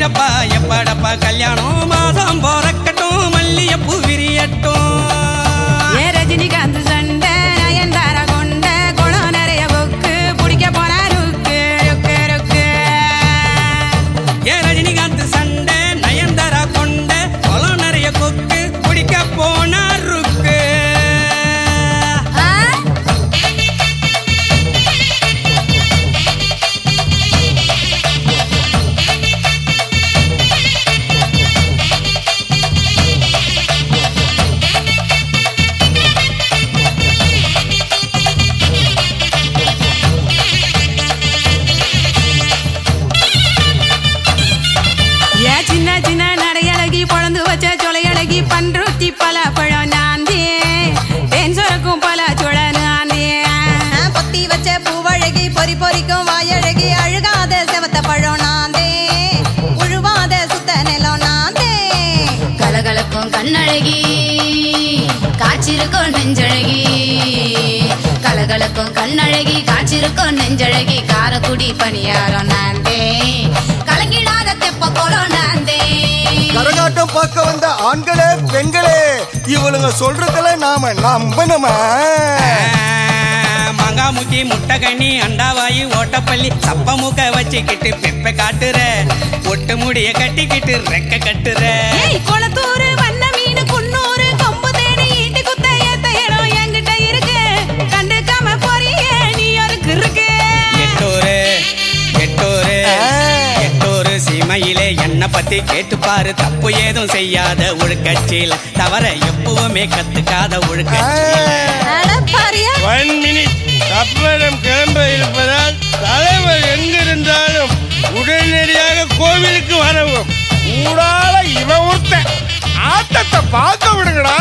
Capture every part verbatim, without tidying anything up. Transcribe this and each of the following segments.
எப்படப்பா எப்படப்பா கல்யாணம் மாதம் போறக்கட்டும் மல்லியப்பூ விரியட்டும் ஏ ரஜினிகாந்த் சண்டை நயன்தார கொண்ட குளம் நிறைய கொக்கு பிடிக்க போனா ருக்கு ருக்கு ருக்கு ஏ ரஜினிகாந்த் சண்டை நயன்தாரா கொண்ட குளம் நிறைய கொக்கு பிடிக்க போனா ருக்கு சின்ன சின்ன நடையழகி பொழந்து வச்ச சொலையழகி பன்ருத்தி பல பழம் நாந்தே தேன் சுரக்கும் பல சுழ நாந்தே பொத்தி வச்ச பூவழகி பொறி பொறிக்கும் வாயழகி அழுகாத செவத்த பழம் நாந்தே உழுவாத சுத்த நிலம் நாந்தே கலகலக்கும் கண்ணழகி காய்ச்சிருக்கும் நெஞ்சழகி கலகலக்கும் கண்ணழகி காய்ச்சிருக்கும் நெஞ்சழகி காரக்குடி பணியாரம் நாந்தே கலங்கிடாத தெப்ப கோலம் நாந்தே கரகாட்டம் பார்க்க வந்த ஆண்களே பெண்களே இவளுங்க சொல்றதுல நாம நம்பணுமா மாங்காமுக்கி முட்டைகண்ணி அண்டாவாயி ஓட்டப்பள்ளி சப்ப மூக்க வச்சுக்கிட்டு பெப்ப காட்டுற ஒட்டு முடிய கட்டிக்கிட்டு ரெக்க கட்டுற குளத்தூர் வண்ண மீன் குன்னூர் கொம்பு தேடி ஈட்டி குத்த ஏத்த இடம் என்கிட்ட இருக்கு கண்டுக்காம போறிய நீ யாருக்கு இருக்கு எட்டூரு எட்டூரு எட்டூரு சீமையிலே என்ன பத்தி கேட்டுப்பாரு தப்பு ஏதும் செய்யாத ஒழுக்கட்சியில தவற எப்பவுமே கத்துக்காத ஒழுக்கட்சியில ஒன் மினிட் அப்பறம் கிளம்ப இருப்பதால் தலைவர் எங்கிருந்தாலும் உடனடியாக கோவிலுக்கு வரவும் ஊடால இவன் ஒருத்த ஆட்டத்தை பார்க்க விடுங்கடா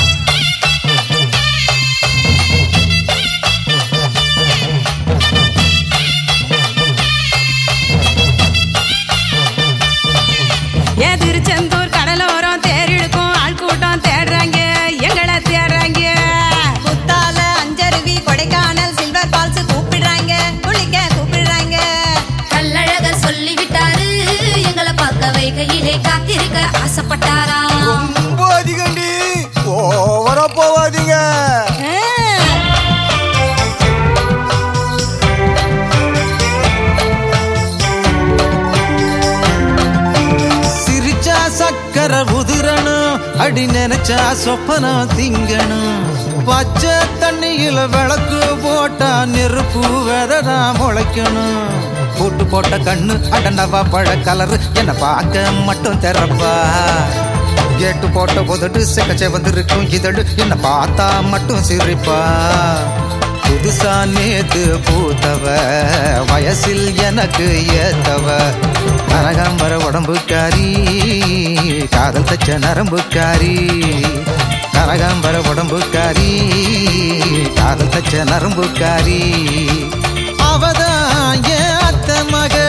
திருச்செந்தூர் கடலோரம் தேரிழுக்கும் ஆள் கூட்டம் தேடுறாங்க எங்களை தேடுறாங்க குத்தால அஞ்சருவி கொடைக்கானல் சில்வர் பால்ஸ் கூப்பிடுறாங்க குளிக்க கூப்பிடுறாங்க கல்லழக சொல்லி விட்டாரு எங்களை பார்க்க வைகையிலே காத்திருக்க ஆசைப்பட்டாரா ரொம்ப அதிகண்டி ஓவரா போவாதீங்க சக்கர உதிரணும் அடி நினைச்சா சொப்பனம் திங்கணும் பச்சை தண்ணியில விளக்கு போட்டா நெருப்பு வெதனா முளைக்கணும் போட்டு போட்ட கண்ணு அடனவா பழ கலரு என்ன பார்க்க மட்டும் திறப்பா கேட்டு போட்ட உதடு செக்கச்சே வந்திருக்கும் இதழு என்ன பார்த்தா மட்டும் சிரிப்பா புதுசா நேத்து பூத்தவ வயசில் எனக்கு ஏத்தவ நரகாம்பர உடம்புக்காரி காதல் தச்ச நரம்புக்காரி நரகாம்பர உடம்புக்காரி காதல் தச்ச நரம்புக்காரி அவதான் ஏன் அத்த மக